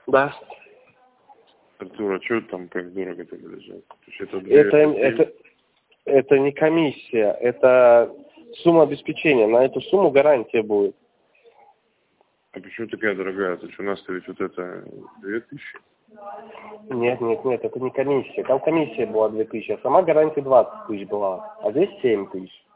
Да. Артур, а что там как дорого это лежит? Это не комиссия, это сумма обеспечения. На эту сумму гарантия будет. А почему такая дорогая? То есть у нас-то ведь вот это 2000? Нет, это не комиссия. Там комиссия была 2000, а сама гарантия 20 тысяч была. А здесь 7 тысяч.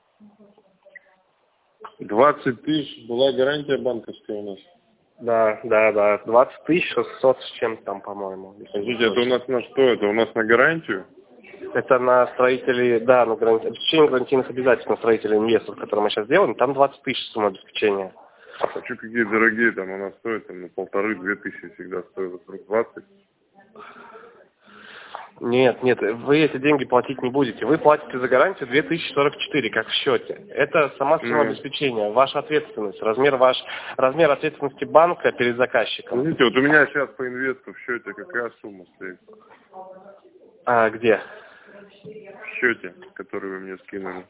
20 тысяч была гарантия банковская у нас? Да. 20 тысяч 600 с чем-то там, по-моему. Скажите, это у нас на что? Это у нас на гарантию? Это на строителей, да, на обеспечение гарантийных обязательств на строителей инвесторов, которые мы сейчас делаем, там 20 тысяч сумма обеспечения. А что какие дорогие там у нас стоят? Там на 1500-2000 всегда стоит, вдруг 20. Нет, вы эти деньги платить не будете. Вы платите за гарантию 2044, как в счете. Это сама сумма обеспечения, ваша ответственность, размер ответственности банка перед заказчиком. Смотрите, вот у меня сейчас по инвесту в счете какая сумма стоит? А где? В счете, который вы мне скинули.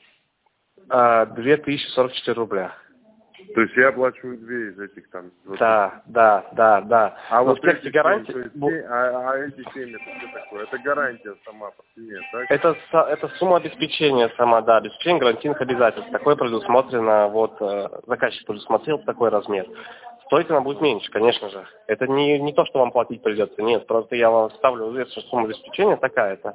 2044 рубля. То есть я оплачиваю 2 из этих там? 20. Да. А вот эти гарантии... эти 7 это что такое? Это гарантия сама по цене, так? Это сумма обеспечения сама, да, обеспечение гарантийных обязательств. Такое предусмотрено, заказчик предусмотрел такой размер. Стоить она будет меньше, конечно же. Это не то, что вам платить придется, нет, просто я вам ставлю в известность, что сумма обеспечения такая-то.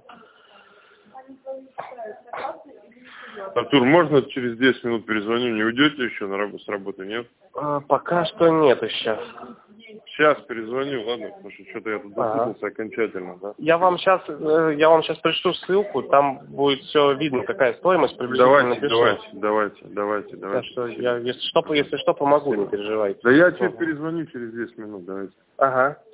Артур, можно через 10 минут перезвоню? Не уйдете еще с работы, нет? Пока что нет еще. Сейчас перезвоню, ладно? Потому что что-то я тут запутался окончательно, да? Я вам сейчас пришлю ссылку, там будет все видно, какая стоимость, приблизительно напишу. Давайте. Так что я, если что, помогу, не переживайте. Да я тебе перезвоню через 10 минут, давайте. Ага.